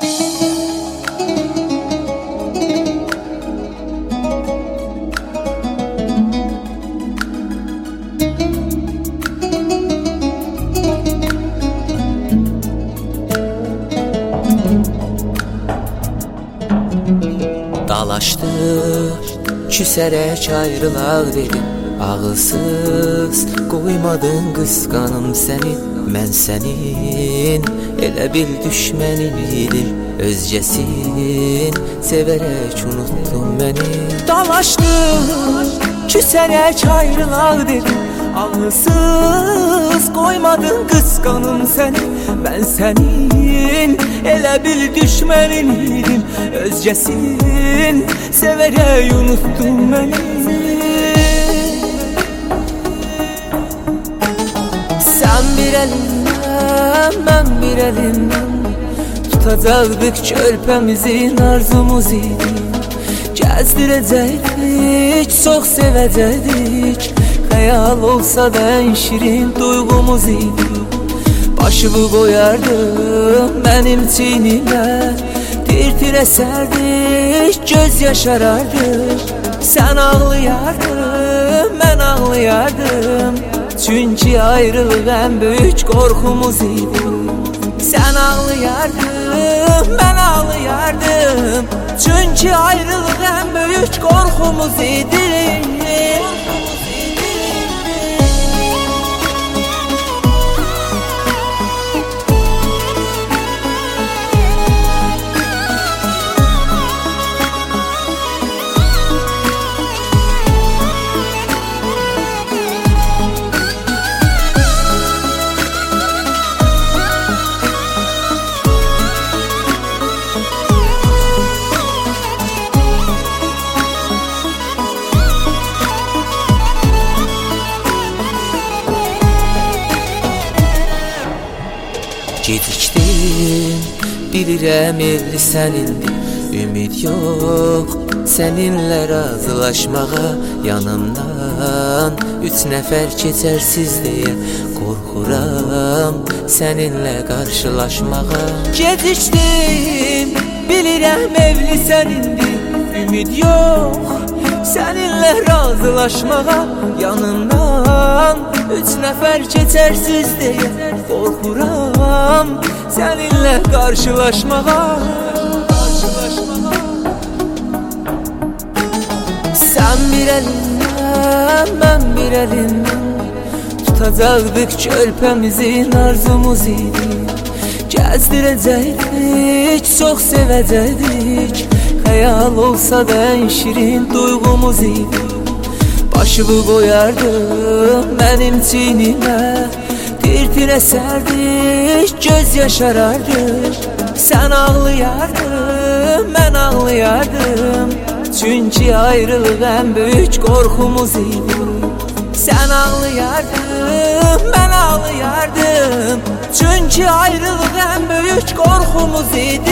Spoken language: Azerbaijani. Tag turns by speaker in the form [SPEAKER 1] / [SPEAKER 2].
[SPEAKER 1] Dalaşdıq, küsərək ayrılaq dedim. Ağılsız qoymadın qısqanım səni. Mən sənin elə bil düşmənin idim. Özgəsin sevərək unuttun məni. Dalaşdıq, küsərək ayrılaq dedim. Ağılsız qoymadın qısqanım səni. Mən sənin elə bil düşmənin idim. Özgəsin sevərək unuttun məni. Sən bir əlindən, mən bir əlindən tutacaqdıq körpəmizin arzumuz idi. Gəzdirəcəkdik, çox sevəcəkdik. Xəyal olsa da ən şirin duyğumuz idi. Başımı qoyardım mənim çiynimə, tir-tir əsərdik, göz yaşarardım. Sən ağlayardın, mən ağlayardım. Çünki ayrılıq ən böyük qorxumuz idi. Sən ağlayardın, mən ağlayardım. Çünki ayrılıq ən böyük qorxumuz idi. Gecikdim, bilirəm evli sənindir. Ümid yox, səninlə razılaşmağa. Yanımdan 3 nəfər keçərsiz deyə qorxuram səninlə qarşılaşmağa. Gecikdim, bilirəm evli sənindir. Ümid yox, səninlə razılaşmağa. Yanımdan 3 nəfər keçərsiz deyə qorxuram səninlə qarşılaşmağa. Sən bir əlindən, mən bir əlindən tutacaqdıq körpəmizin arzumuz idi. Gəzdirəcəkdik, çox sevəcəkdik. Xəyal olsa da ən şirin duyğumuz idi. Başımı qoyardım mənim çiynimə, tir-tir əsərdik, göz yaşarardım. Sən ağlayardın, mən ağlayardım. Çünki ayrılıq ən böyük qorxumuz idi. Sən ağlayardın, mən ağlayardım. Çünki ayrılıq ən böyük qorxumuz idi.